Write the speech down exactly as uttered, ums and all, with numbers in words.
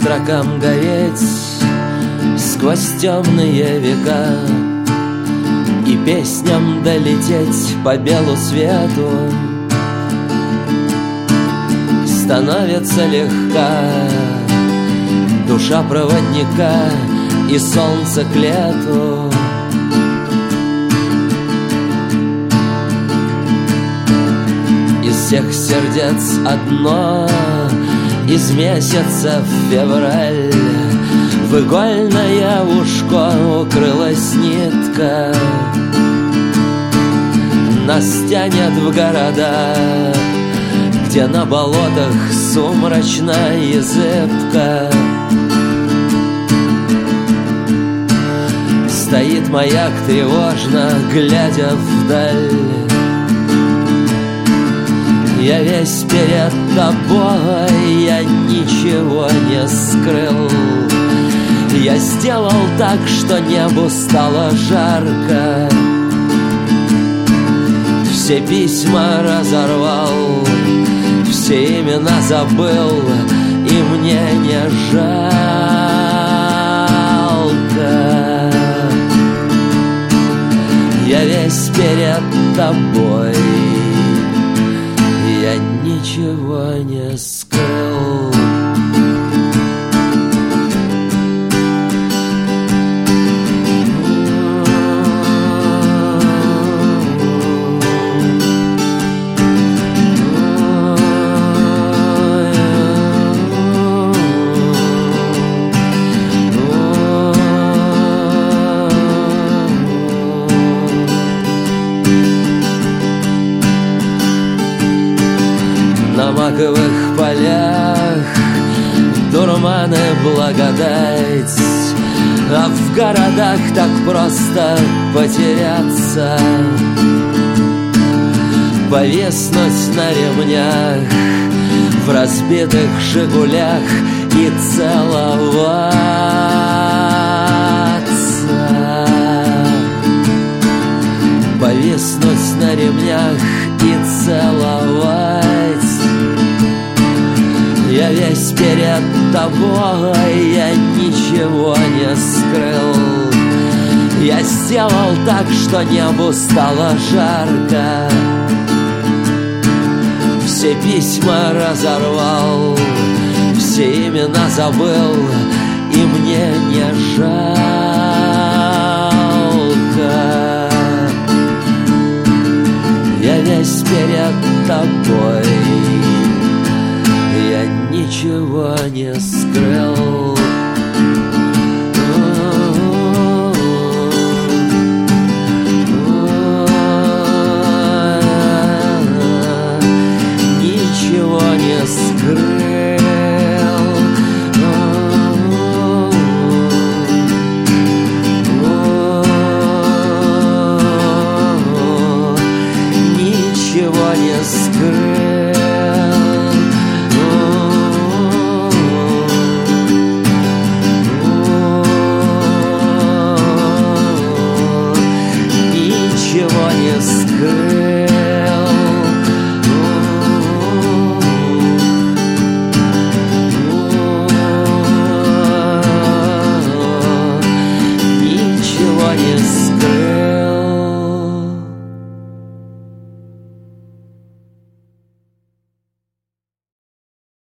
строкам гореть сквозь темные века и песням долететь по белу свету. Становится легка душа проводника и солнце к лету. Из всех сердец одно, из месяца в февраль в игольное ушко укрылась нитка. Нас тянет в города, где на болотах сумрачно и зыбко стоит маяк тревожно, глядя вдаль. Я весь перед тобой, я ничего не скрыл. Я сделал так, что небу стало жарко. Все письма разорвал, все имена забыл, и мне не жалко. Я весь перед тобой, я ничего не скрыл. На маковых полях дурманы благодать, а в городах так просто потеряться, повиснуть на ремнях в разбитых «Жигулях» и целоваться, повиснуть на ремнях и целовать. Я весь перед тобой, я ничего не скрыл. Я сделал так, что небу стало жарко. Все письма разорвал, все имена забыл, и мне не жалко. Я весь перед тобой, я ничего не скрыл.